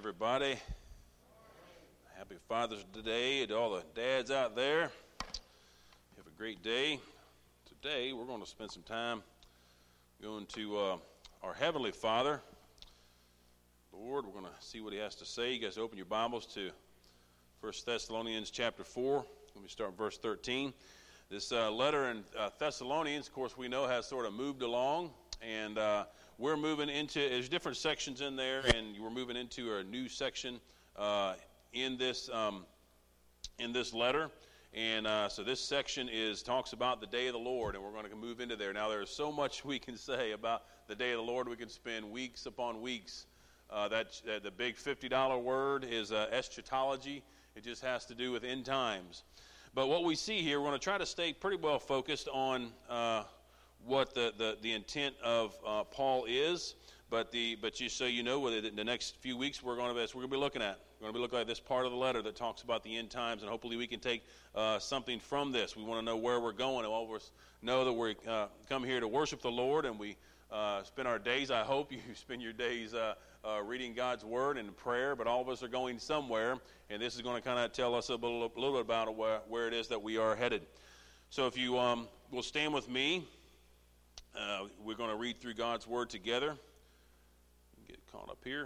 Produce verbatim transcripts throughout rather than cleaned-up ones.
everybody. Happy Father's Day to all the dads out there. Have a great day. Today we're going to spend some time going to uh, our Heavenly Father. Lord, we're going to see what He has to say. You guys open your Bibles to First Thessalonians chapter four. Let me start in verse thirteen. This uh, letter in uh, Thessalonians, of course, we know has sort of moved along, and uh, we're moving into, there's different sections in there, and we're moving into a new section uh, in this um, in this letter. And uh, so this section is talks about the day of the Lord, and we're going to move into there. Now, there's so much we can say about the day of the Lord. We can spend weeks upon weeks. Uh, that uh, the big fifty dollar word is uh, eschatology. It just has to do with end times. But what we see here, we're going to try to stay pretty well focused on uh, what the, the, the intent of uh, Paul is. But the but you so you know what it, the next few weeks we're going to we're going to be looking at. We're going to be looking at this part of the letter that talks about the end times, and hopefully we can take uh, something from this. We want to know where we're going, and all of us know that we uh, come here to worship the Lord, and we uh, spend our days. I hope you spend your days uh, uh, reading God's Word and prayer. But all of us are going somewhere, and this is going to kind of tell us a little, a little bit about where, where it is that we are headed. So if you um, will stand with me, uh, we're going to read through God's Word together. Get caught up here.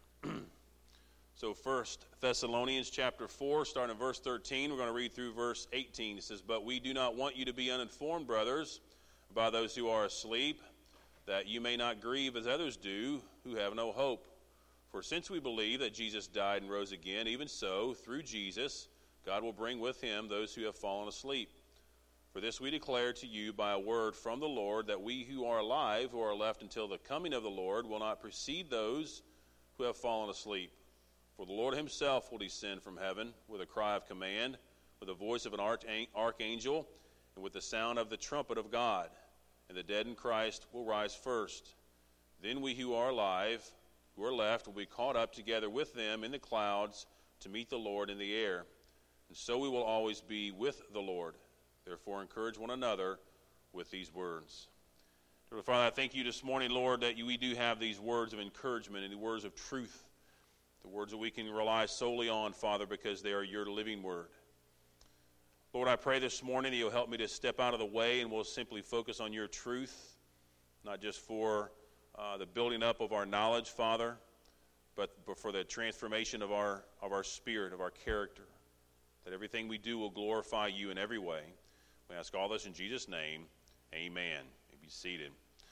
So First Thessalonians chapter four, starting in verse thirteen, we're going to read through verse eighteen. It says, "But we do not want you to be uninformed, brothers, about those who are asleep, that you may not grieve as others do, who have no hope. For since we believe that Jesus died and rose again, even so, through Jesus, God will bring with him those who have fallen asleep. For this we declare to you by a word from the Lord, that we who are alive, who are left until the coming of the Lord, will not precede those who have fallen asleep. For the Lord himself will descend from heaven with a cry of command, with the voice of an archangel, and with the sound of the trumpet of God. And the dead in Christ will rise first. Then we who are alive, who are left, will be caught up together with them in the clouds to meet the Lord in the air. And so we will always be with the Lord. Therefore encourage one another with these words." Dear Father, I thank you this morning, Lord, that you, we do have these words of encouragement and the words of truth, the words that we can rely solely on, Father, because they are your living word. Lord, I pray this morning that you'll help me to step out of the way and we'll simply focus on your truth, not just for uh, the building up of our knowledge, Father, but, but for the transformation of our of our spirit, of our character, that everything we do will glorify you in every way. We ask all this in Jesus' name. Amen. You be seated.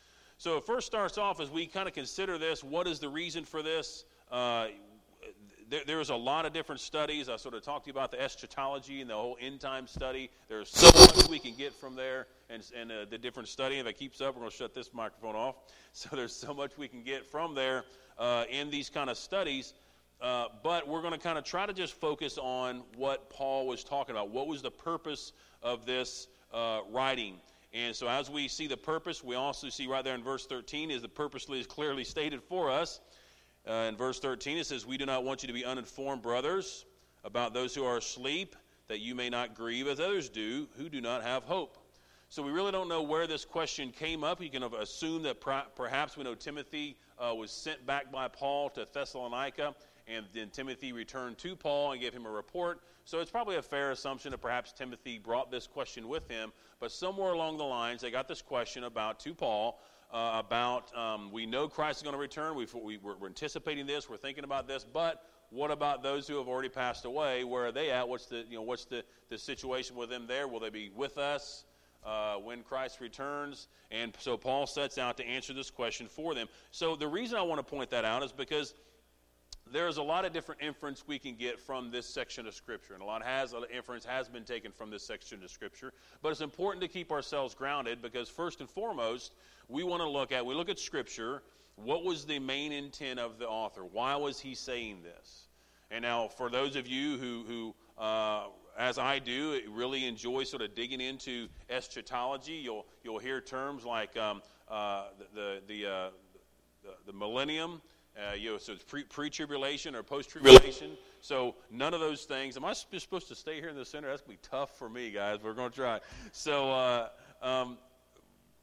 So it first starts off as we kind of consider this. What is the reason for this? Uh, there, there's a lot of different studies. I sort of talked to you about the eschatology and the whole end time study. There's so much we can get from there, and, and uh, the different study. If it keeps up, we're going to shut this microphone off. So there's so much we can get from there uh, in these kind of studies. Uh, but we're going to kind of try to just focus on what Paul was talking about. What was the purpose of this uh, writing? And so as we see the purpose, we also see right there in verse thirteen is the purpose is clearly stated for us. Uh, in verse thirteen it says, "We do not want you to be uninformed, brothers, about those who are asleep, that you may not grieve as others do, who do not have hope." So we really don't know where this question came up. You can assume that perhaps we know Timothy uh, was sent back by Paul to Thessalonica, and then Timothy returned to Paul and gave him a report. So it's probably a fair assumption that perhaps Timothy brought this question with him. But somewhere along the lines, they got this question about to Paul uh, about, um, we know Christ is going to return. We've, we, we're, we're anticipating this. We're thinking about this. But what about those who have already passed away? Where are they at? What's the you know what's the, the situation with them there? Will they be with us uh, when Christ returns? And so Paul sets out to answer this question for them. So the reason I want to point that out is because there's a lot of different inference we can get from this section of Scripture, and a lot has a lot of inference has been taken from this section of Scripture. But it's important to keep ourselves grounded because first and foremost, we want to look at we look at Scripture. What was the main intent of the author? Why was he saying this? And now, for those of you who, who uh, as I do, really enjoy sort of digging into eschatology, you'll you'll hear terms like um, uh, the the the, uh, the the millennium. Uh, you know, so it's pre, pre-tribulation or post-tribulation. So none of those things. Am I sp- supposed to stay here in the center? That's going to be tough for me, guys. We're going to try. So uh, um,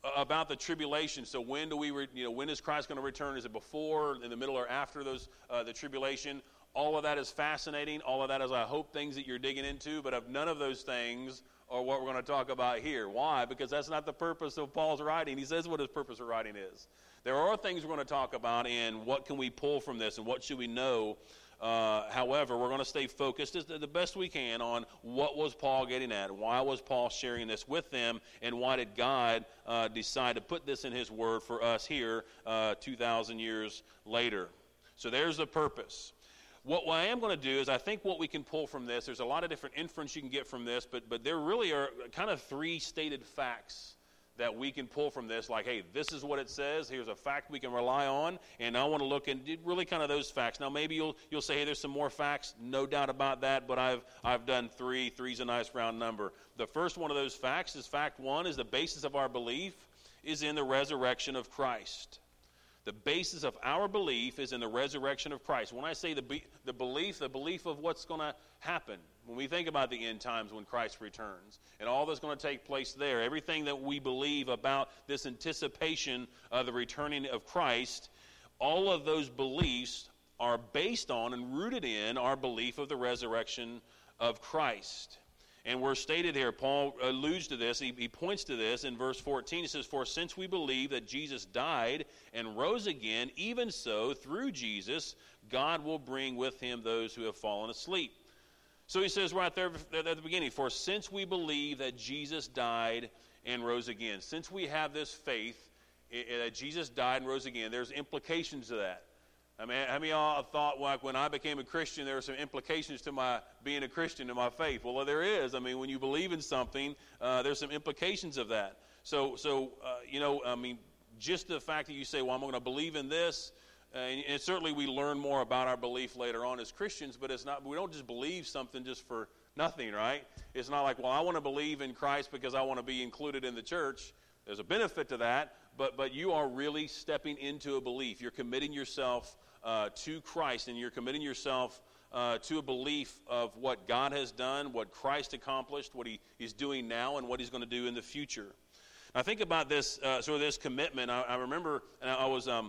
about the tribulation. So when do we, re, you know, when is Christ going to return? Is it before, in the middle, or after those uh, the tribulation? All of that is fascinating. All of that is, I hope, things that you're digging into. But of none of those things are what we're going to talk about here. Why? Because that's not the purpose of Paul's writing. He says what his purpose of writing is. There are things we're going to talk about, and what can we pull from this, and what should we know. Uh, however, we're going to stay focused as the best we can on what was Paul getting at, why was Paul sharing this with them, and why did God uh, decide to put this in his word for us here uh, two thousand years later. So there's the purpose. What, what I am going to do is, I think what we can pull from this, there's a lot of different inference you can get from this, but but there really are kind of three stated facts that we can pull from this, like, hey, this is what it says, here's a fact we can rely on, and I want to look and really kind of those facts. Now, maybe you'll you'll say, hey, there's some more facts, no doubt about that, but I've I've done three. Three's a nice round number. The first one of those facts is fact one, is the basis of our belief is in the resurrection of Christ. The basis of our belief is in the resurrection of Christ. When I say the be, the belief, the belief of what's going to happen, when we think about the end times when Christ returns, and all that's going to take place there, everything that we believe about this anticipation of the returning of Christ, all of those beliefs are based on and rooted in our belief of the resurrection of Christ. And we're stated here, Paul alludes to this, he, he points to this in verse fourteen. He says, for since we believe that Jesus died and rose again, even so, through Jesus, God will bring with him those who have fallen asleep. So he says right there at the beginning, for since we believe that Jesus died and rose again, since we have this faith that Jesus died and rose again, there's implications to that. I mean, how many of y'all thought, like, when I became a Christian, there were some implications to my being a Christian, to my faith? Well, there is. I mean, when you believe in something, uh, there's some implications of that. So, so uh, you know, I mean, just the fact that you say, well, I'm going to believe in this, uh, and, and certainly we learn more about our belief later on as Christians, but it's not, we don't just believe something just for nothing, right? It's not like, well, I want to believe in Christ because I want to be included in the church. There's a benefit to that, but but you are really stepping into a belief. You're committing yourself uh, to Christ, and you're committing yourself uh, to a belief of what God has done, what Christ accomplished, what he is doing now, and what he's going to do in the future. Now, think about this, uh, sort of this commitment. I, I remember and I was, um,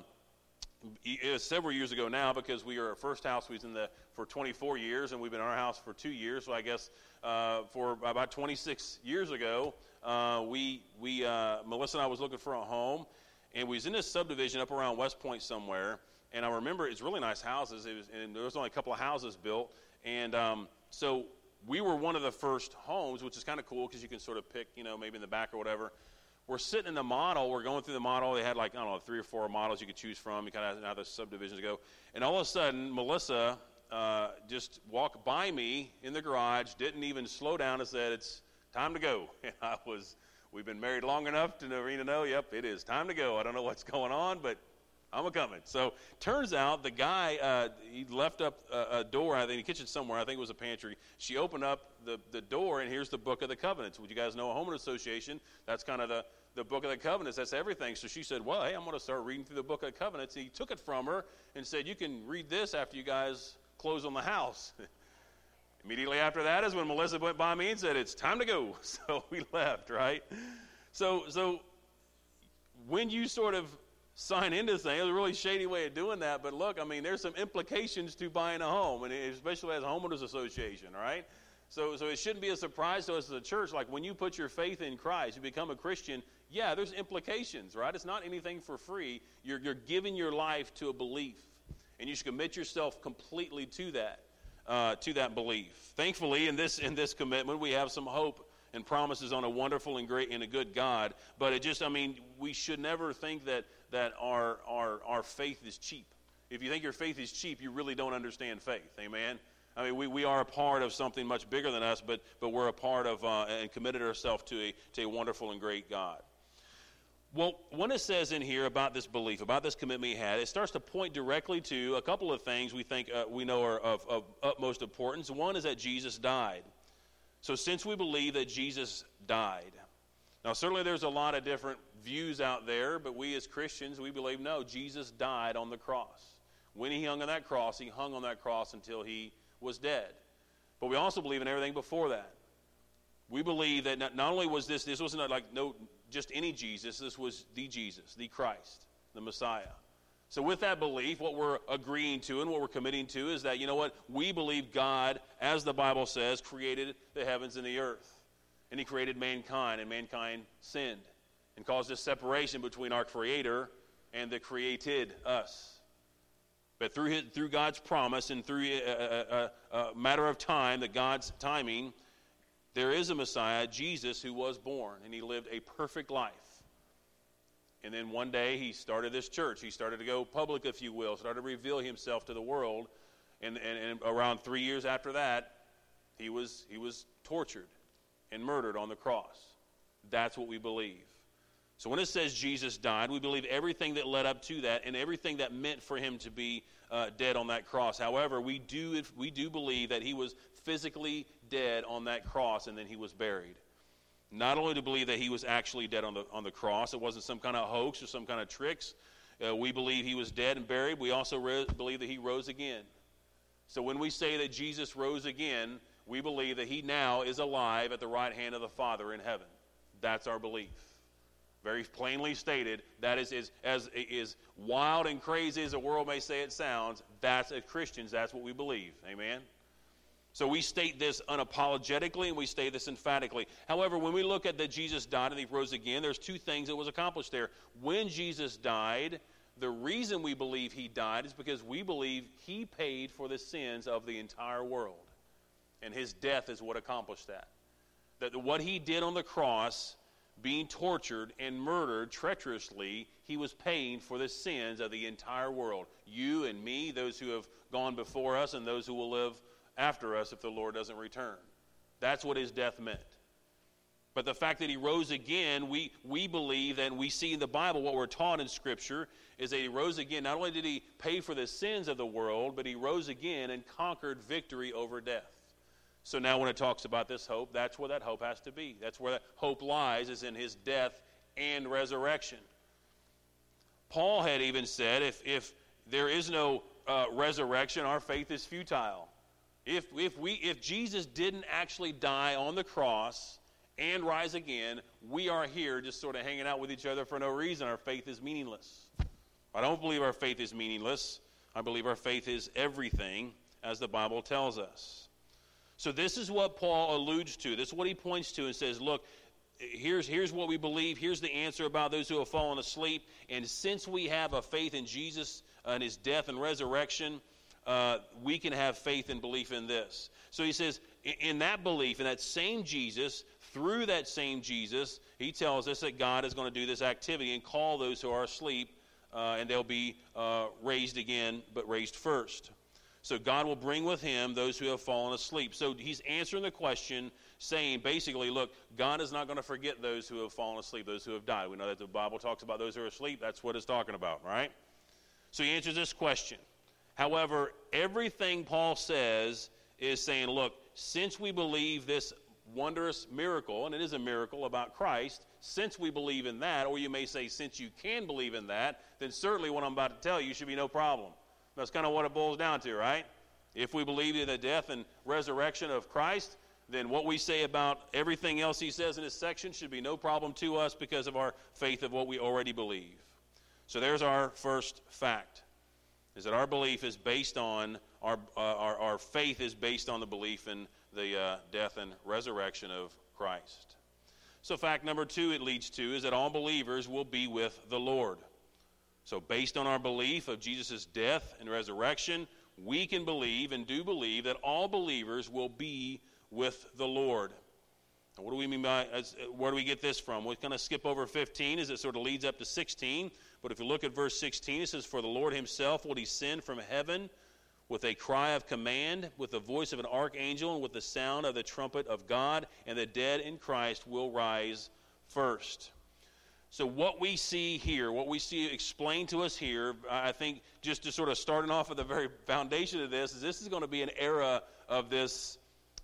it was several years ago now, because we were, our first house was in the, for twenty-four years, and we've been in our house for two years, so I guess uh, for about twenty-six years ago, Uh, we, we uh, Melissa and I was looking for a home, and we was in this subdivision up around West Point somewhere, and I remember it's really nice houses, it was, and there was only a couple of houses built, and um, so we were one of the first homes, which is kind of cool, because you can sort of pick, you know, maybe in the back or whatever. We're sitting in the model, we're going through the model, they had like, I don't know, three or four models you could choose from, you kind of how the subdivisions go, and all of a sudden, Melissa uh, just walked by me in the garage, didn't even slow down, and said, it's time to go. And I was, we've been married long enough to Noreen to know, yep, it is time to go. I don't know what's going on, but I'm a-coming. So turns out the guy, uh, he left up a, a door, I think, in the kitchen somewhere. I think it was a pantry. She opened up the, the door, and here's the Book of the Covenants. Would you guys know a homeowner association? That's kind of the, the Book of the Covenants. That's everything. So she said, well, hey, I'm going to start reading through the Book of the Covenants. And he took it from her and said, you can read this after you guys close on the house. Immediately after that is when Melissa went by me and said, it's time to go. So we left, right? So so when you sort of sign into this thing, it's a really shady way of doing that, but look, I mean, there's some implications to buying a home, and especially as a homeowners association, right? So so it shouldn't be a surprise to us as a church, like when you put your faith in Christ, you become a Christian, yeah, there's implications, right? It's not anything for free. You're, you're giving your life to a belief, and you should commit yourself completely to that. Uh, to that belief. Thankfully, in this in this commitment, we have some hope and promises on a wonderful and great and a good God. But it just, I mean, we should never think that that our our our faith is cheap. If you think your faith is cheap, you really don't understand faith. Amen. I mean, we, we are a part of something much bigger than us, but but we're a part of uh, and committed ourselves to a to a wonderful and great God. Well, when it says in here about this belief, about this commitment he had, it starts to point directly to a couple of things we think uh, we know are of, of utmost importance. One is that Jesus died. So since we believe that Jesus died. Now, certainly there's a lot of different views out there, but we as Christians, we believe, no, Jesus died on the cross. When he hung on that cross, he hung on that cross until he was dead. But we also believe in everything before that. We believe that not, not only was this, this wasn't like no just any Jesus. This was the Jesus, the Christ, the Messiah. So with that belief, what we're agreeing to and what we're committing to is that, you know what, we believe God, as the Bible says, created the heavens and the earth. And he created mankind, and mankind sinned and caused this separation between our Creator and the created, us. But through his, through God's promise and through a, a, a, a matter of time, that God's timing, there is a Messiah, Jesus, who was born, and he lived a perfect life. And then one day he started this church. He started to go public, if you will, started to reveal himself to the world. And, and, and around three years after that, he was he was tortured and murdered on the cross. That's what we believe. So when it says Jesus died, we believe everything that led up to that and everything that meant for him to be uh, dead on that cross. However, we do we do believe that he was physically dead on that cross and then he was buried. Not only to believe that he was actually dead on the on the cross, it wasn't some kind of hoax or some kind of tricks. Uh, we believe he was dead and buried. We also re- believe that he rose again. So when we say that Jesus rose again, we believe that he now is alive at the right hand of the Father in heaven. That's our belief. Very plainly stated, that is, is as is wild and crazy as the world may say it sounds, that's, as Christians, that's what we believe. Amen? So we state this unapologetically and we state this emphatically. However, when we look at that Jesus died and he rose again, there's two things that was accomplished there. When Jesus died, the reason we believe he died is because we believe he paid for the sins of the entire world. And his death is what accomplished that. That what he did on the cross, being tortured and murdered treacherously, he was paying for the sins of the entire world. You and me, those who have gone before us, and those who will live after us if the Lord doesn't return. That's what his death meant. But the fact that he rose again, we, we believe, and we see in the Bible, what we're taught in Scripture, is that he rose again. Not only did he pay for the sins of the world, but he rose again and conquered victory over death. So now when it talks about this hope, that's where that hope has to be. That's where that hope lies, is in his death and resurrection. Paul had even said, if, if there is no uh, resurrection, our faith is futile. If, if, we, if Jesus didn't actually die on the cross and rise again, we are here just sort of hanging out with each other for no reason. Our faith is meaningless. I don't believe our faith is meaningless. I believe our faith is everything, as the Bible tells us. So this is what Paul alludes to. This is what he points to and says, look, here's, here's what we believe. Here's the answer about those who have fallen asleep. And since we have a faith in Jesus and his death and resurrection, Uh, we can have faith and belief in this. So he says, in, in that belief, in that same Jesus, through that same Jesus, he tells us that God is going to do this activity and call those who are asleep, uh, and they'll be uh, raised again, but raised first. So God will bring with him those who have fallen asleep. So he's answering the question, saying basically, look, God is not going to forget those who have fallen asleep, those who have died. We know that the Bible talks about those who are asleep. That's what it's talking about, right? So he answers this question. However, everything Paul says is saying, look, since we believe this wondrous miracle, and it is a miracle about Christ, since we believe in that, or you may say since you can believe in that, then certainly what I'm about to tell you should be no problem. That's kind of what it boils down to, right? If we believe in the death and resurrection of Christ, then what we say about everything else he says in this section should be no problem to us because of our faith of what we already believe. So there's our first fact. Is that our belief is based on, our, uh, our, our faith is based on the belief in the uh, death and resurrection of Christ. So fact number two it leads to is that all believers will be with the Lord. So based on our belief of Jesus' death and resurrection, we can believe and do believe that all believers will be with the Lord. Now, what do we mean by, as, where do we get this from? We're going to skip over fifteen as it sort of leads up to sixteen. But if you look at verse sixteen, it says, for the Lord himself will descend from heaven with a cry of command, with the voice of an archangel, and with the sound of the trumpet of God, and the dead in Christ will rise first. So what we see here, what we see explained to us here, I think just to sort of starting off at the very foundation of this, is this is going to be an era of this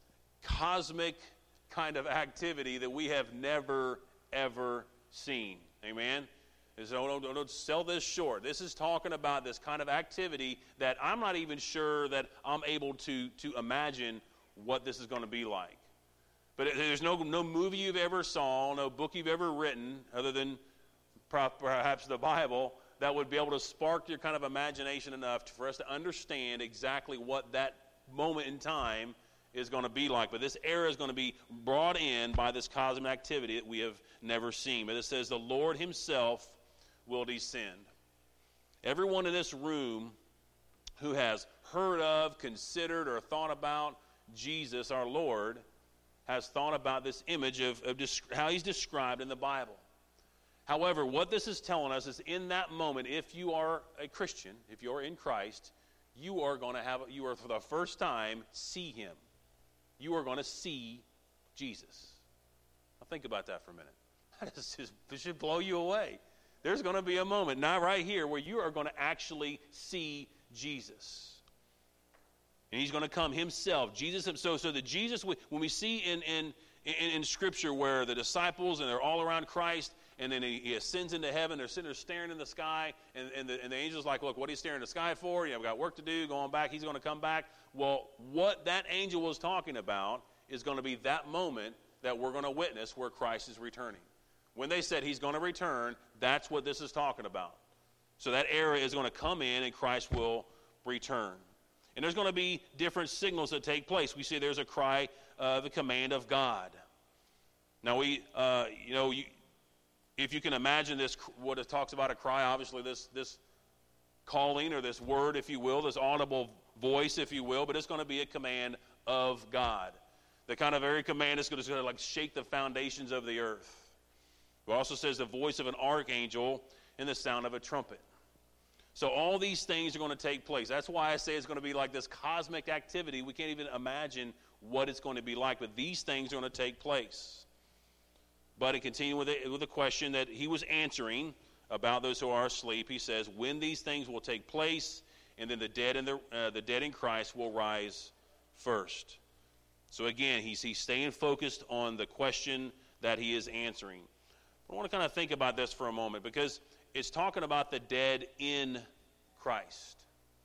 cosmic kind of activity that we have never, ever seen. Amen? So don't, don't, don't sell this short. This is talking about this kind of activity that I'm not even sure that I'm able to, to imagine what this is going to be like. But there's no, no movie you've ever saw, no book you've ever written, other than perhaps the Bible, that would be able to spark your kind of imagination enough for us to understand exactly what that moment in time is going to be like. But this era is going to be brought in by this cosmic activity that we have never seen. But it says the Lord himself will descend. Everyone in this room who has heard of, considered, or thought about Jesus, our Lord, has thought about this image of, of how he's described in the Bible. However, what this is telling us is in that moment, if you are a Christian, if you're in Christ, you are going to have, you are for the first time, see him. You are going to see Jesus. Now think about that for a minute. That is just, it should blow you away. There's going to be a moment, now right here, where you are going to actually see Jesus. And he's going to come himself. Jesus himself. So that Jesus, when we see in, in, in, in Scripture where the disciples, and they're all around Christ, and then he, he ascends into heaven, they're sitting there staring in the sky, and, and, the, and the angel's like, look, what are you staring in the sky for? You know, we've got work to do, going back, he's going to come back. Well, what that angel was talking about is going to be that moment that we're going to witness where Christ is returning. When they said he's going to return, that's what this is talking about. So that era is going to come in and Christ will return. And there's going to be different signals that take place. We see there's a cry, uh, the command of God. Now, we, uh, you know, you, if you can imagine this, what it talks about a cry, obviously this, this calling or this word, if you will, this audible voice, if you will, but it's going to be a command of God. The kind of very command is going to, like shake the foundations of the earth. It also says the voice of an archangel and the sound of a trumpet. So all these things are going to take place. That's why I say it's going to be like this cosmic activity. We can't even imagine what it's going to be like, but these things are going to take place. But it continued with a, with a question that he was answering about those who are asleep. He says, when these things will take place, and then the dead in the uh, the dead in Christ will rise first. So again, he's he's staying focused on the question that he is answering. I want to kind of think about this for a moment because it's talking about the dead in Christ.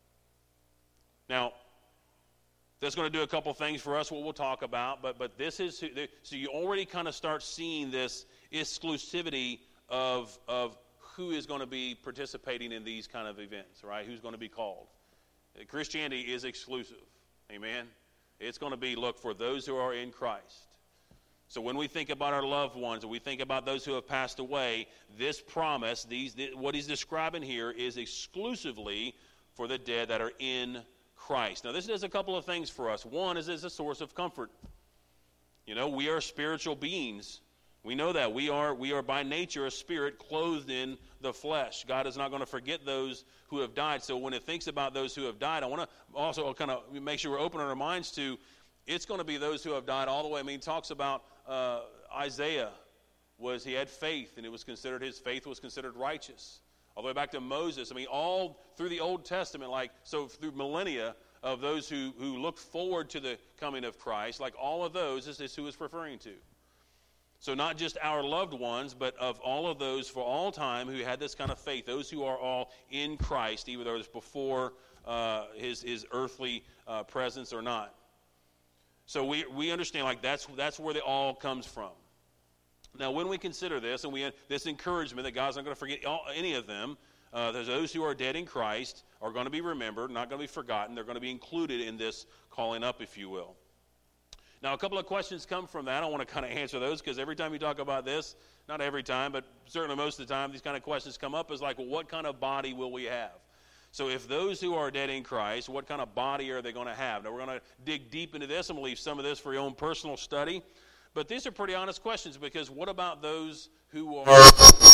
Now, that's going to do a couple things for us, what we'll talk about, but but this is, so you already kind of start seeing this exclusivity of, of who is going to be participating in these kind of events, right? Who's going to be called. Christianity is exclusive, amen? It's going to be, look, for those who are in Christ. So when we think about our loved ones, and we think about those who have passed away, this promise, these what he's describing here is exclusively for the dead that are in Christ. Now this does a couple of things for us. One is it's a source of comfort. You know, we are spiritual beings. We know that. We are, we are by nature a spirit clothed in the flesh. God is not going to forget those who have died. So when it thinks about those who have died, I want to also kind of make sure we're opening our minds to it's going to be those who have died all the way. I mean, he talks about uh, Isaiah was he had faith, and it was considered his faith was considered righteous. All the way back to Moses. I mean, all through the Old Testament, like so through millennia of those who who looked forward to the coming of Christ, like all of those is this who it's referring to. So not just our loved ones, but of all of those for all time who had this kind of faith, those who are all in Christ, either those before uh, his his earthly uh, presence or not. So we we understand like that's that's where the all comes from. Now, when we consider this and we this encouragement that God's not going to forget all, any of them, uh, there's those who are dead in Christ are going to be remembered, not going to be forgotten. They're going to be included in this calling up, if you will. Now, a couple of questions come from that. I want to kind of answer those because every time you talk about this, not every time, but certainly most of the time, these kind of questions come up is like, well, what kind of body will we have? So if those who are dead in Christ, what kind of body are they going to have? Now, we're going to dig deep into this. I'm going to leave some of this for your own personal study. But these are pretty honest questions because what about those who are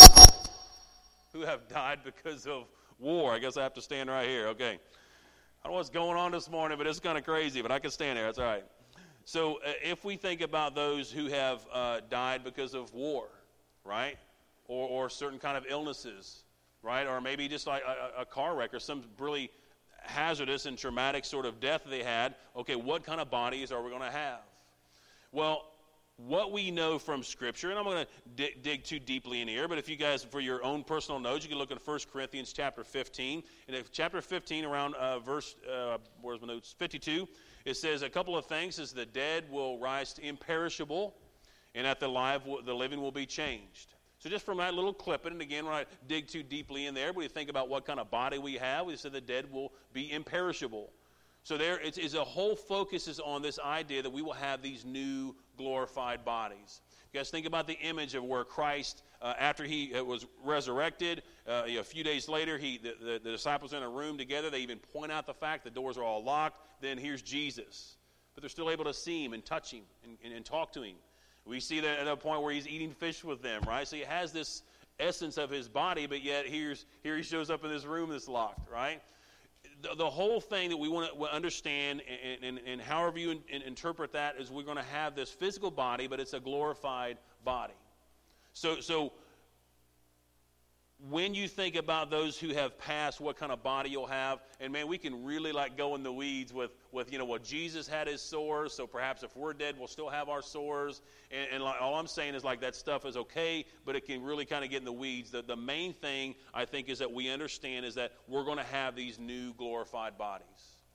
who have died because of war? I guess I have to stand right here. Okay. I don't know what's going on this morning, but it's kind of crazy, but I can stand there. That's all right. So uh, if we think about those who have uh, died because of war, right, or, or certain kind of illnesses, right, or maybe just like a, a car wreck or some really hazardous and traumatic sort of death they had, okay, what kind of bodies are we going to have? Well, what we know from Scripture, and I'm going to dig, dig too deeply in here, but if you guys, for your own personal notes, you can look at First Corinthians chapter fifteen. And if chapter fifteen, around uh, verse, uh, where's my notes, fifty-two, it says a couple of things. It says the dead will rise to imperishable, and that the, live, the living will be changed. So just from that little clip, and again, when I dig too deeply in there, we think about what kind of body we have. We said the dead will be imperishable. So there, it's, it's a whole focus is on this idea that we will have these new glorified bodies. You guys think about the image of where Christ, uh, after he uh, was resurrected, uh, you know, a few days later, he the, the, the disciples are in a room together. They even point out the fact the doors are all locked. Then here's Jesus. But they're still able to see him and touch him and, and, and talk to him. We see that at a point where he's eating fish with them, right? So he has this essence of his body, but yet here's, here he shows up in this room that's locked, right? The, the whole thing that we want to understand, and, and, and however you in, interpret that, is we're going to have this physical body, but it's a glorified body. So, so when you think about those who have passed, what kind of body you'll have, and man, we can really like go in the weeds with, with you know, well, Jesus had his sores, so perhaps if we're dead, we'll still have our sores. And, and like, all I'm saying is like that stuff is okay, but it can really kind of get in the weeds. The, the main thing I think is that we understand is that we're going to have these new glorified bodies.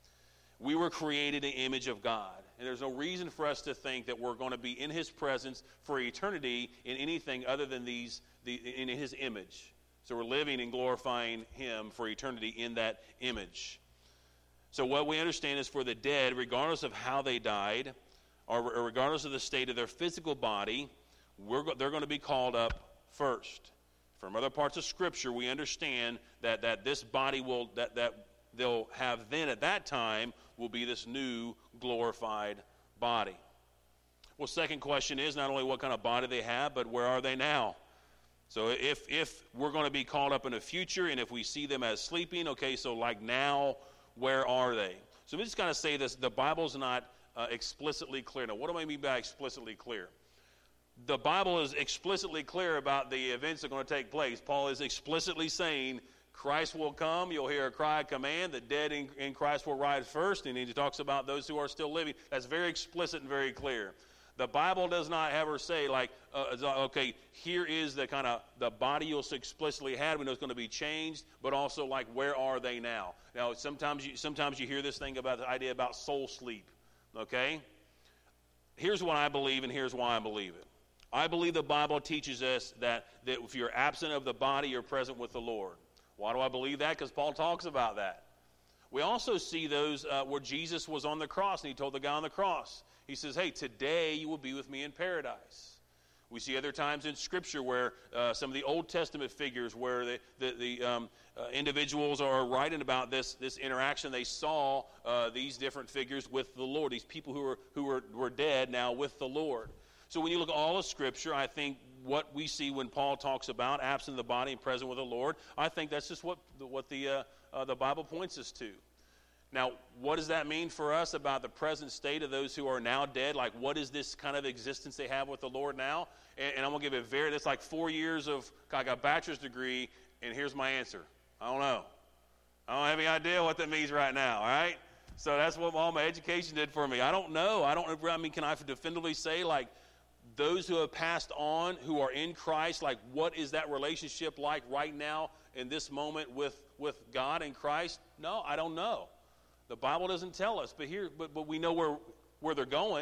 We were created in the image of God, and there's no reason for us to think that we're going to be in his presence for eternity in anything other than these the, in his image. So we're living and glorifying him for eternity in that image. So what we understand is for the dead, regardless of how they died, or regardless of the state of their physical body, we're, they're going to be called up first. From other parts of Scripture, we understand that, that this body will, that, that they'll have then at that time will be this new glorified body. Well, second question is not only what kind of body they have, but where are they now? So if if we're going to be called up in the future, and if we see them as sleeping, okay, so like now, where are they? So let me just kind of say this. The Bible's not uh, explicitly clear. Now, what do I mean by explicitly clear? The Bible is explicitly clear about the events that are going to take place. Paul is explicitly saying Christ will come. You'll hear a cry of command. The dead in, in Christ will rise first. And he talks about those who are still living. That's very explicit and very clear. The Bible does not ever say, like, uh, okay, here is the kind of the body you'll explicitly had. We know it's going to be changed, but also, like, where are they now? Now, sometimes you, sometimes you hear this thing about the idea about soul sleep, okay? Here's what I believe, and here's why I believe it. I believe the Bible teaches us that, that if you're absent of the body, you're present with the Lord. Why do I believe that? Because Paul talks about that. We also see those uh, where Jesus was on the cross, and he told the guy on the cross, he says, hey, today you will be with me in paradise. We see other times in Scripture where uh, some of the Old Testament figures where the, the, the um, uh, individuals are writing about this, this interaction. They saw uh, these different figures with the Lord, these people who were, who were, were dead now with the Lord. So when you look at all of Scripture, I think what we see when Paul talks about absent of the body and present with the Lord, I think that's just what, what the, uh, uh, the Bible points us to. Now, what does that mean for us about the present state of those who are now dead? Like, what is this kind of existence they have with the Lord now? And, and I'm going to give it very, that's like four years of, I got a bachelor's degree, and here's my answer. I don't know. I don't have any idea what that means right now, all right? So that's what all my education did for me. I don't know. I don't, I mean, can I definitively say, like, those who have passed on, who are in Christ, like, what is that relationship like right now in this moment with, with God and Christ? No, I don't know. The Bible doesn't tell us, but here, but, but we know where, where they're going.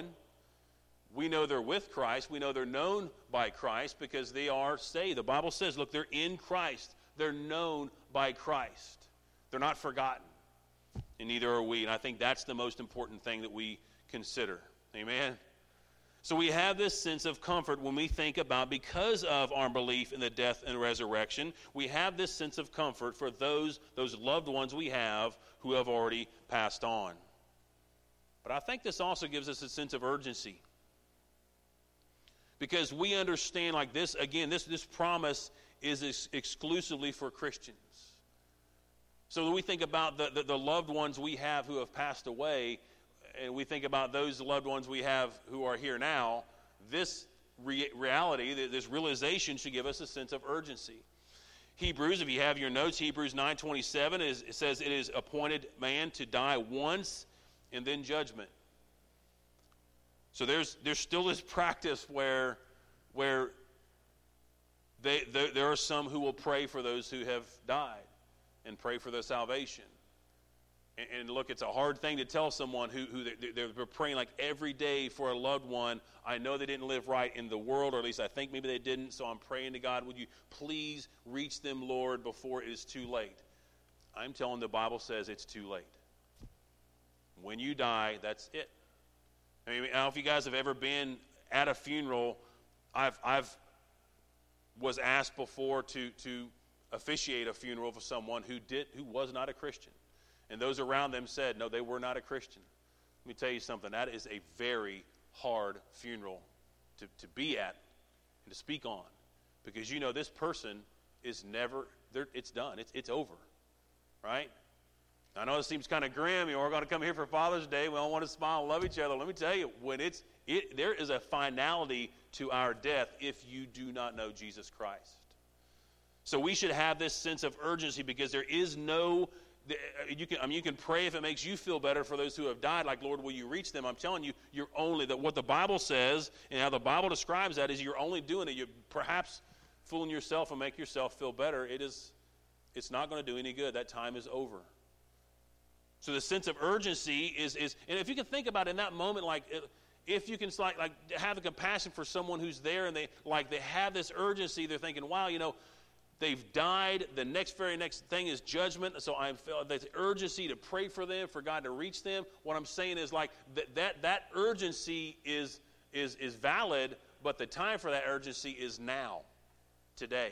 We know they're with Christ. We know they're known by Christ because they are saved. The Bible says, look, they're in Christ. They're known by Christ. They're not forgotten, and neither are we. And I think that's the most important thing that we consider. Amen? So we have this sense of comfort when we think about, because of our belief in the death and resurrection, we have this sense of comfort for those, those loved ones we have who have already passed on. But I think this also gives us a sense of urgency. Because we understand, like this, again, this, this promise is ex- exclusively for Christians. So we think about the, the, the loved ones we have who have passed away, and we think about those loved ones we have who are here now, this re- reality, this realization should give us a sense of urgency. Hebrews, if you have your notes, Hebrews nine twenty-seven, is, it says it is appointed man to die once and then judgment. So there's there's still this practice where where they, they there are some who will pray for those who have died and pray for their salvation. And, and look, it's a hard thing to tell someone who, who they, they're praying like every day for a loved one. I know they didn't live right in the world, or at least I think maybe they didn't, so I'm praying to God, would you please reach them, Lord, before it is too late. I'm telling the Bible says it's too late. When you die, that's it. I mean, I don't know if you guys have ever been at a funeral. I've I've was asked before to to officiate a funeral for someone who did who was not a Christian, and those around them said no, they were not a Christian. Let me tell you something. That is a very hard funeral to, to be at and to speak on, because you know this person is never. It's done. It's it's over, right? I know it seems kind of grim. You know, we're going to come here for Father's Day. We all want to smile and love each other. Let me tell you, when it's it, there is a finality to our death if you do not know Jesus Christ. So we should have this sense of urgency, because there is no. You can I mean you can pray if it makes you feel better for those who have died. Like, Lord, will you reach them? I'm telling you, you're only that what the Bible says and how the Bible describes that is you're only doing it. You're perhaps fooling yourself and make yourself feel better. It is. It's not going to do any good. That time is over. So the sense of urgency is, is and if you can think about it in that moment, like if you can like, like have the compassion for someone who's there and they like they have this urgency, they're thinking, wow, you know, they've died. The next very next thing is judgment. So I'm there's urgency to pray for them, for God to reach them. What I'm saying is like that that, that urgency is is is valid, but the time for that urgency is now, today.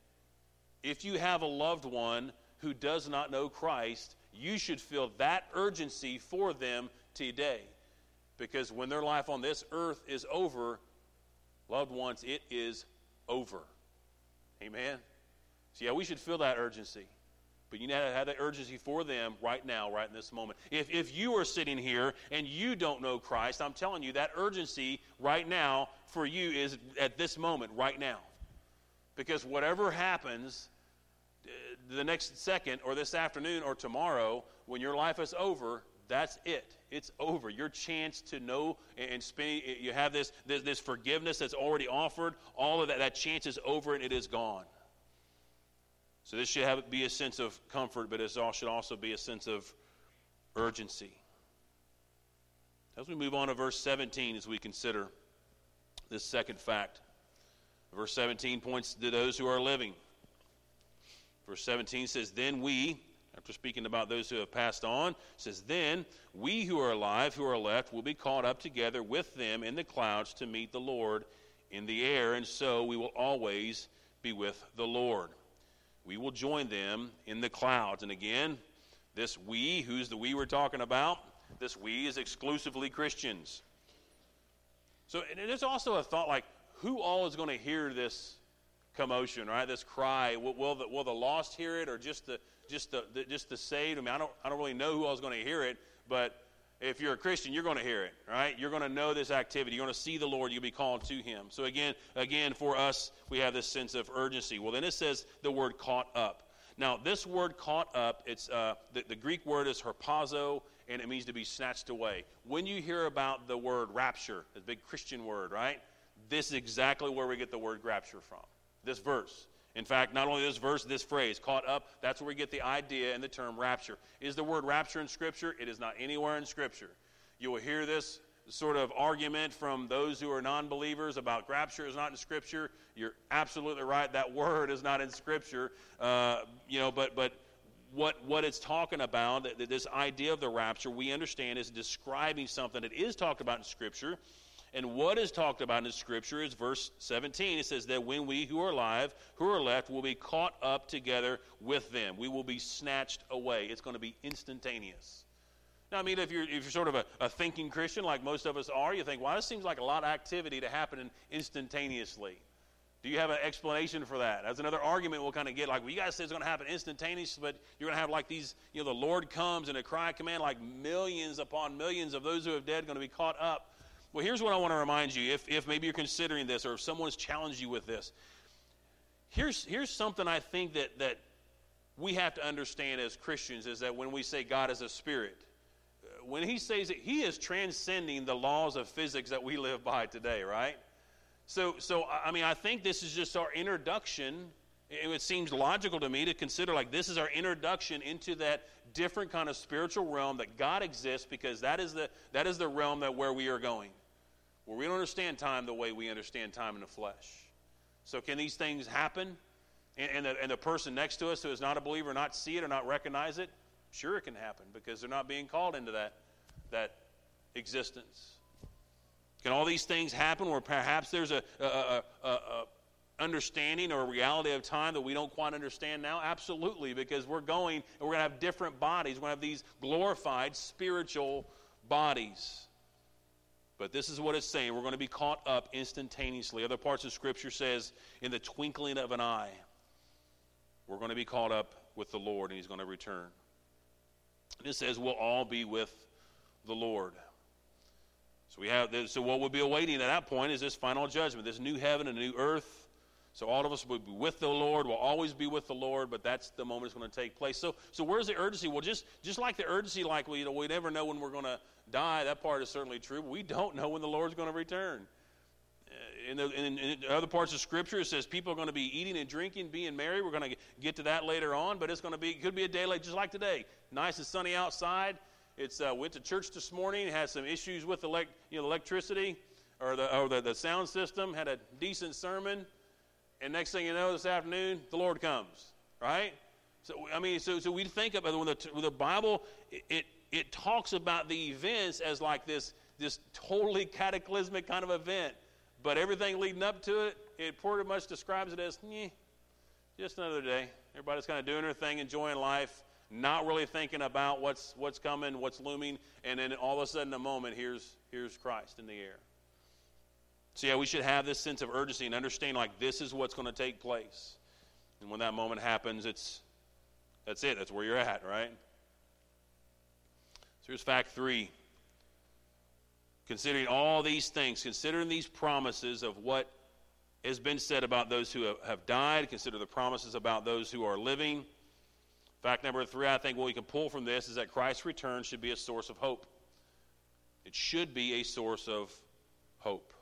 If you have a loved one who does not know Christ, you should feel that urgency for them today. Because when their life on this earth is over, loved ones, it is over. Amen? So yeah, we should feel that urgency. But you need to have that urgency for them right now, right in this moment. If, if you are sitting here and you don't know Christ, I'm telling you that urgency right now for you is at this moment, right now. Because whatever happens the next second or this afternoon or tomorrow, when your life is over, that's it. It's over. Your chance to know and spend, you have this, this, this forgiveness that's already offered, all of that, that chance is over and it is gone. So this should have, be a sense of comfort, but it should also be a sense of urgency. As we move on to verse seventeen, as we consider this second fact, verse seventeen points to those who are living. Verse seventeen says, then we, after speaking about those who have passed on, says, then we who are alive, who are left, will be caught up together with them in the clouds to meet the Lord in the air, and so we will always be with the Lord. We will join them in the clouds. And again, this we, who's the we we're talking about? This we is exclusively Christians. So and there's also a thought like, who all is going to hear this commotion, right? This cry. Will, will, the, will the lost hear it, or just the just the, the just the saved? I mean, I don't I don't really know who else is going to hear it, but if you're a Christian, you're going to hear it, right? You're going to know this activity. You're going to see the Lord. You'll be called to Him. So again, again, for us, we have this sense of urgency. Well, then it says the word "caught up." Now, this word "caught up," it's uh, the, the Greek word is harpazo, and it means to be snatched away. When you hear about the word rapture, the big Christian word, right? This is exactly where we get the word rapture from. This verse. In fact, not only this verse, this phrase, caught up, that's where we get the idea and the term rapture. Is the word rapture in Scripture? It is not anywhere in Scripture. You will hear this sort of argument from those who are non-believers about rapture is not in Scripture. You're absolutely right. That word is not in Scripture. Uh, you know, but but what what it's talking about, this idea of the rapture, we understand is describing something that is talked about in Scripture. And what is talked about in Scripture is verse seventeen. It says that when we who are alive, who are left, will be caught up together with them. We will be snatched away. It's going to be instantaneous. Now, I mean, if you're, if you're sort of a, a thinking Christian like most of us are, you think, well, this seems like a lot of activity to happen instantaneously. Do you have an explanation for that? That's another argument we'll kind of get. Like, well, you guys say it's going to happen instantaneously, but you're going to have like these, you know, the Lord comes and a cry command, like millions upon millions of those who have dead going to be caught up. Well, here's what I want to remind you, if, if maybe you're considering this or if someone's challenged you with this. Here's, here's something I think that, that we have to understand as Christians is that when we say God is a spirit, when he says it, he is transcending the laws of physics that we live by today, right? So, so I mean, I think this is just our introduction. It seems logical to me to consider like this is our introduction into that different kind of spiritual realm that God exists, because that is the that is the realm that where we are going, where we don't understand time the way we understand time in the flesh. So can these things happen? And, and, the, and the person next to us who is not a believer not see it or not recognize it? Sure, it can happen, because they're not being called into that, that existence. Can all these things happen where perhaps there's a, a, a, a, a understanding or a reality of time that we don't quite understand now? Absolutely, because we're going and we're going to have different bodies. We're going to have these glorified spiritual bodies. But this is what it's saying. We're going to be caught up instantaneously. Other parts of Scripture says in the twinkling of an eye, we're going to be caught up with the Lord, and he's going to return. And it says we'll all be with the Lord. So we have this, so what we'll be awaiting at that point is this final judgment, this new heaven and new earth. So all of us will be with the Lord. We'll always be with the Lord, but that's the moment it's going to take place. So so where's the urgency? Well, just just like the urgency, like we you know, we never know when we're going to die. That part is certainly true. But we don't know when the Lord's going to return. In, the, in, in other parts of Scripture, it says people are going to be eating and drinking, being merry. We're going to get to that later on, but it's going to be it could be a day like just like today, nice and sunny outside. It's uh, went to church this morning, had some issues with elect, you know, electricity or the or the, the sound system. Had a decent sermon, and next thing you know, this afternoon the Lord comes. Right? So I mean, so so we think about when the when the Bible it, it it talks about the events as like this this totally cataclysmic kind of event. But everything leading up to it, it pretty much describes it as, eh, just another day. Everybody's kind of doing their thing, enjoying life, not really thinking about what's what's coming, what's looming, and then all of a sudden, in a moment, here's here's Christ in the air. So yeah, we should have this sense of urgency and understand like this is what's going to take place. And when that moment happens, it's that's it. That's where you're at, right? So here's fact three. Considering all these things, considering these promises of what has been said about those who have died, consider the promises about those who are living. Fact number three, I think what we can pull from this is that Christ's return should be a source of hope. It should be a source of hope.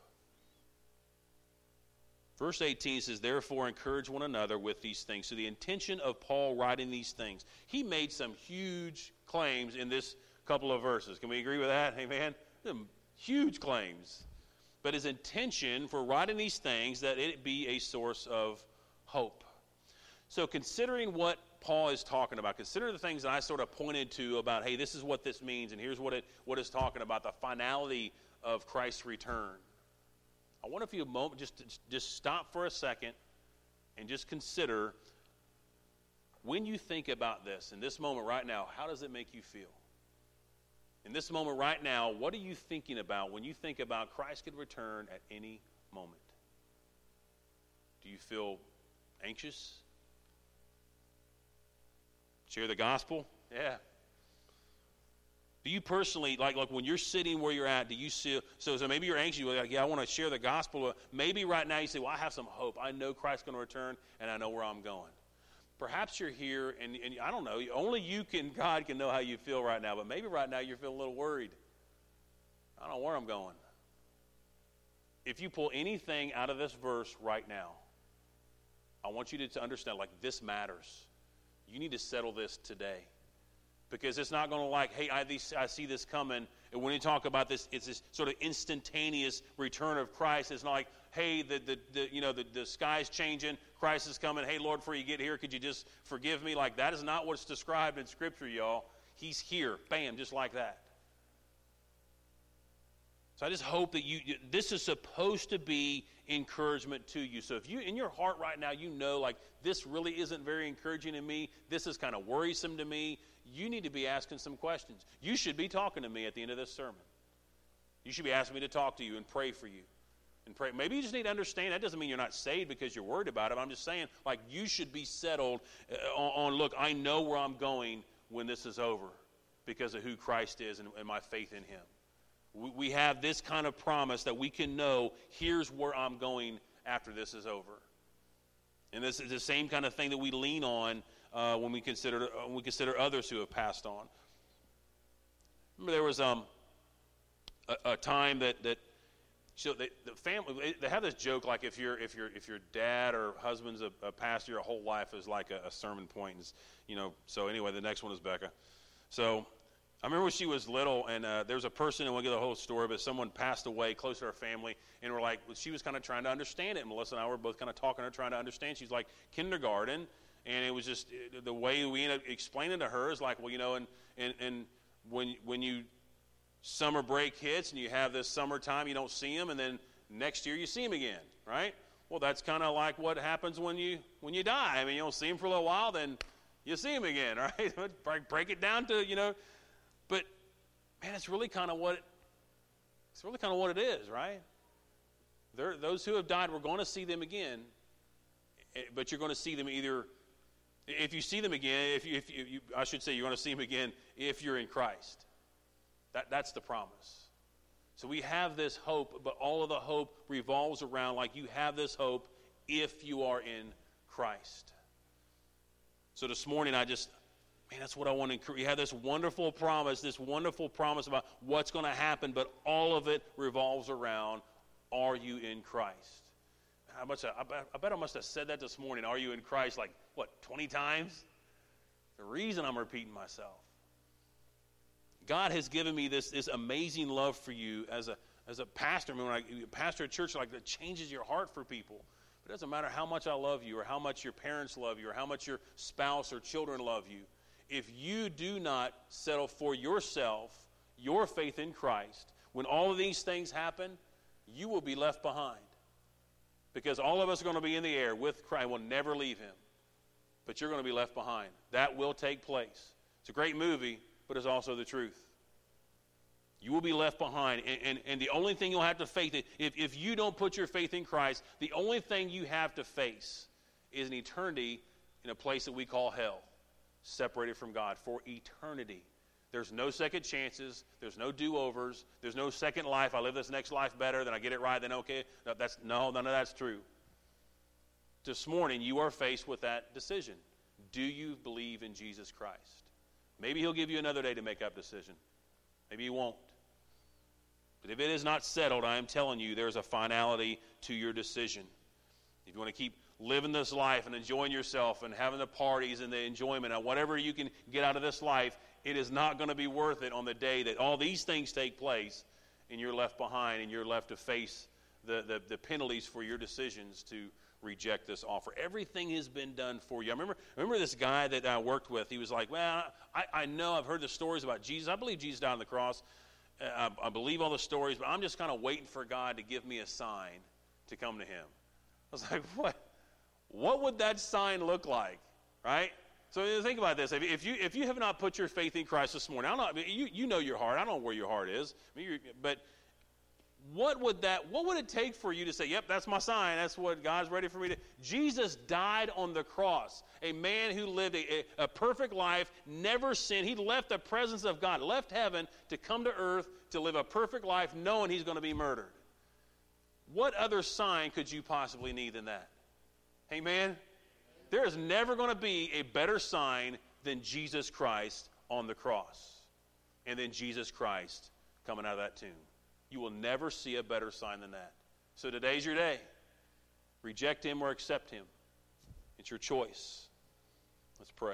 Verse eighteen says, therefore encourage one another with these things. So the intention of Paul writing these things, he made some huge claims in this couple of verses. Can we agree with that? Amen? Huge claims. But his intention for writing these things, that it be a source of hope. So considering what Paul is talking about, consider the things that I sort of pointed to about, hey, this is what this means, and here's what it what it's talking about, the finality of Christ's return. I wonder if you a moment just just stop for a second and just consider, when you think about this, in this moment right now, how does it make you feel? In this moment right now, what are you thinking about when you think about Christ could return at any moment? Do you feel anxious? Share the gospel? Yeah. Do you personally, like, like when you're sitting where you're at, do you see, so, so maybe you're anxious, you're like, yeah, I want to share the gospel. Maybe right now you say, well, I have some hope. I know Christ's going to return, and I know where I'm going. Perhaps you're here, and, and I don't know, only you can, God can know how you feel right now, but maybe right now you're feeling a little worried. I don't know where I'm going. If you pull anything out of this verse right now, I want you to, to understand, like, this matters. You need to settle this today. Because it's not going to like, hey, I, these, I see this coming. And when you talk about this, it's this sort of instantaneous return of Christ. It's not like, hey, the, the, the you know the, the sky's changing, Christ is coming. Hey, Lord, before you get here, could you just forgive me? Like, that is not what's described in Scripture, y'all. He's here, bam, just like that. So I just hope that you, you this is supposed to be encouragement to you. So if you, in your heart right now, you know, like, this really isn't very encouraging to me, this is kind of worrisome to me, you need to be asking some questions. You should be talking to me at the end of this sermon. You should be asking me to talk to you and pray for you. And pray. Maybe you just need to understand, that doesn't mean you're not saved because you're worried about it. I'm just saying, like, you should be settled uh, on, on, look, I know where I'm going when this is over because of who Christ is and, and my faith in him. We, we have this kind of promise that we can know, here's where I'm going after this is over. And this is the same kind of thing that we lean on uh, when we consider uh, when we consider others who have passed on. Remember there was um, a, a time that, that so they, the family, they have this joke like if, you're, if, you're, if your dad or husband's a, a pastor, your whole life is like a, a sermon point. And, you know, so anyway, the next one is Becca. So I remember when she was little, and uh, there was a person, and we'll get the whole story, but someone passed away close to our family, and we're like, well, she was kind of trying to understand it. And Melissa and I were both kind of talking to her, trying to understand. She's like kindergarten, and it was just it, the way we ended up explaining to her is like, well, you know, and and, and when when you summer break hits and you have this summertime, you don't see them, and then next year you see them again, right? Well, that's kind of like what happens when you when you die. I mean, you don't see them for a little while, then you see them again, right? break, break it down to, you know. But, man, it's really kind of what it, it's really kind of what it is, right? There, those who have died, we're going to see them again, but you're going to see them either, if you see them again, if you, if you, you I should say you're going to see them again if you're in Christ. That, that's the promise. So we have this hope, but all of the hope revolves around like you have this hope if you are in Christ. So this morning I just... Man, that's what I want to encourage. You have this wonderful promise, this wonderful promise about what's going to happen, but all of it revolves around, are you in Christ? How much I, I, bet, I bet I must have said that this morning, are you in Christ, like, what, twenty times? The reason I'm repeating myself. God has given me this, this amazing love for you as a, as a pastor. I mean, when I pastor a church, like that changes your heart for people. But it doesn't matter how much I love you or how much your parents love you or how much your spouse or children love you. If you do not settle for yourself, your faith in Christ, when all of these things happen, you will be left behind. Because all of us are going to be in the air with Christ. We'll never leave him. But you're going to be left behind. That will take place. It's a great movie, but it's also the truth. You will be left behind. And, and, and the only thing you'll have to face, if, if you don't put your faith in Christ, the only thing you have to face is an eternity in a place that we call hell. Separated from God for eternity. There's no second chances. There's no do-overs. There's no second life. I live this next life better, then I get it right, then okay. No, that's, no, none of that's true. This morning, you are faced with that decision. Do you believe in Jesus Christ? Maybe he'll give you another day to make that decision. Maybe he won't. But if it is not settled, I am telling you, there's a finality to your decision. If you want to keep living this life and enjoying yourself and having the parties and the enjoyment and whatever you can get out of this life, it is not going to be worth it on the day that all these things take place and you're left behind and you're left to face the, the, the penalties for your decisions to reject this offer. Everything has been done for you. I remember, I remember this guy that I worked with. He was like, well, I, I know I've heard the stories about Jesus. I believe Jesus died on the cross. I, I believe all the stories, but I'm just kind of waiting for God to give me a sign to come to him. I was like, what? What would that sign look like, right? So think about this. If you if you have not put your faith in Christ this morning, I don't know, I mean, you you know your heart. I don't know where your heart is. I mean, but what would that? What would it take for you to say, "Yep, that's my sign. That's what God's ready for me to." Jesus died on the cross. A man who lived a, a perfect life, never sinned. He left the presence of God, left heaven to come to earth to live a perfect life, knowing he's going to be murdered. What other sign could you possibly need than that? Amen? There is never going to be a better sign than Jesus Christ on the cross. And then Jesus Christ coming out of that tomb. You will never see a better sign than that. So today's your day. Reject him or accept him. It's your choice. Let's pray.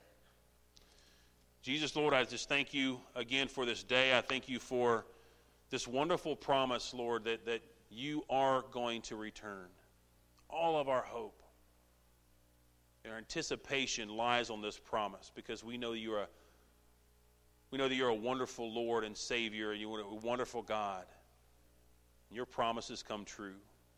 Jesus, Lord, I just thank you again for this day. I thank you for this wonderful promise, Lord, that, that you are going to return. All of our hope, our anticipation lies on this promise because we know you are, we know that you're a wonderful Lord and Savior, and you're a wonderful God. And your promises come true.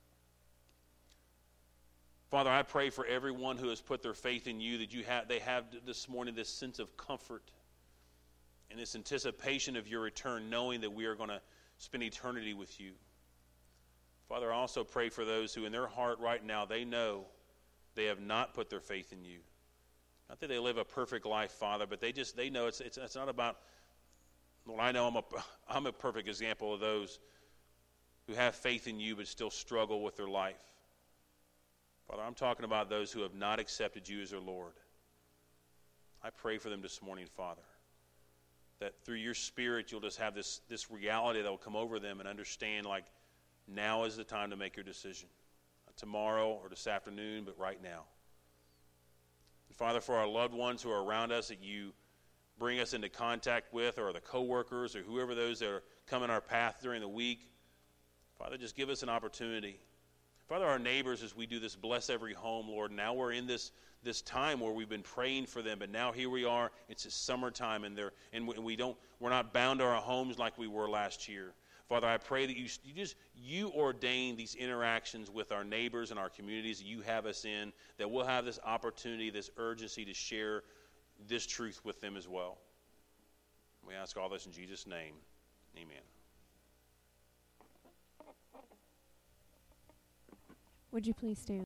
Father, I pray for everyone who has put their faith in you that you have, they have this morning this sense of comfort and this anticipation of your return, knowing that we are going to spend eternity with you. Father, I also pray for those who in their heart right now, they know they have not put their faith in you. Not that they live a perfect life, Father, but they just, they know it's it's, it's not about, well, I know I'm a, I'm a perfect example of those who have faith in you but still struggle with their life. Father, I'm talking about those who have not accepted you as their Lord. I pray for them this morning, Father, that through your Spirit you'll just have this, this reality that will come over them and understand, like, now is the time to make your decision. Not tomorrow or this afternoon, but right now. And Father, for our loved ones who are around us that you bring us into contact with, or the coworkers, or whoever those that are coming our path during the week, Father, just give us an opportunity. Father, our neighbors, as we do this Bless Every Home, Lord, now we're in this this time where we've been praying for them, but now here we are. It's a summertime, and they're and we, we don't we're not bound to our homes like we were last year. Father, I pray that you you just you ordain these interactions with our neighbors and our communities that you have us in, that we'll have this opportunity, this urgency to share this truth with them as well. We ask all this in Jesus' name. Amen. Would you please stand?